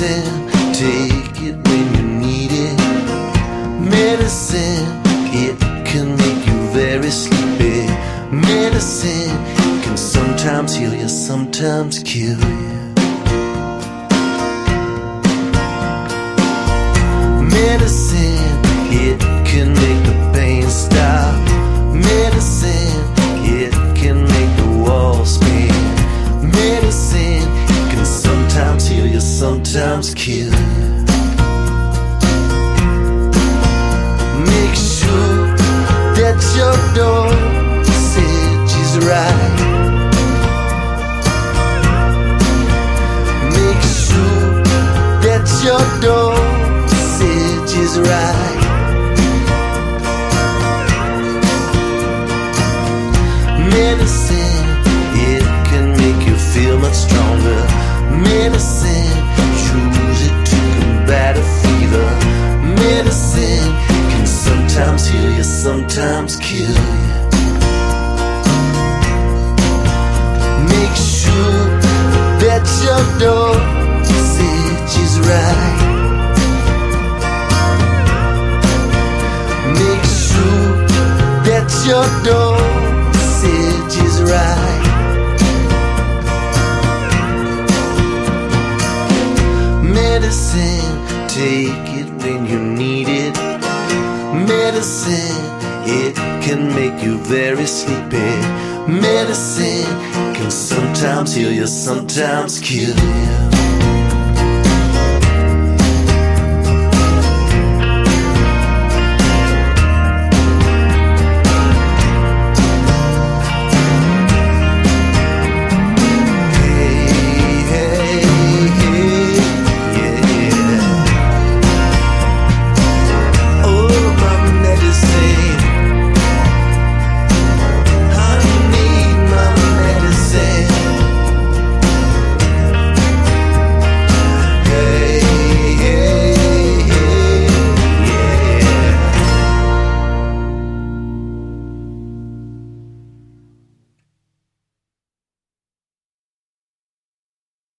Medicine, take it when you need it. Medicine, it can make you very sleepy. Medicine can sometimes heal you, sometimes kill you. Medicine, it can make the pain stop. Medicine, it can make the walls spin. Medicine can sometimes heal you, sometimes kill you. Make sure that your dosage is right. Make sure that your dosage is right. Medicine, it can make you feel much stronger. Medicine, use it to combat a fever. Medicine can sometimes heal you, sometimes kill you. Make sure that your dosage is right. Make sure that your dosage is right. Medicine, take it when you need it. Medicine, it can make you very sleepy. Medicine can sometimes heal you, sometimes kill you.